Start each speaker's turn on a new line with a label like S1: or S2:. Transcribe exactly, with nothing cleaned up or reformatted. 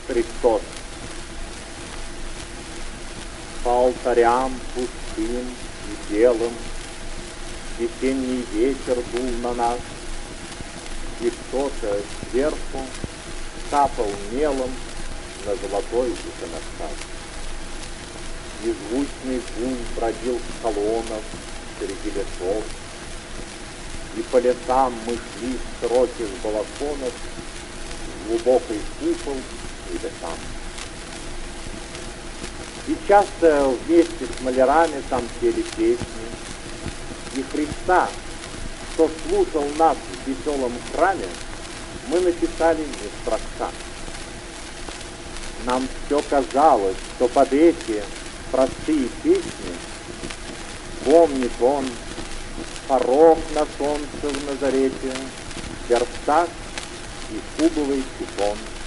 S1: Христос. По алтарям пустым и белым весенний ветер дул на нас, и кто-то сверху капал мелом на золотой иконостас. Незвучный гул бродил в колоннах среди лесов, и по лесам мы шли в широких балахонах, в глубокий купол и лесам. И часто вместе с малярами там пели песни, и Христа, кто слушал нас в веселом храме, мы написали не строкца. Нам все казалось, что под эти простые песни помнит он порог на солнце в Назарете, верстак и кубовый сифон.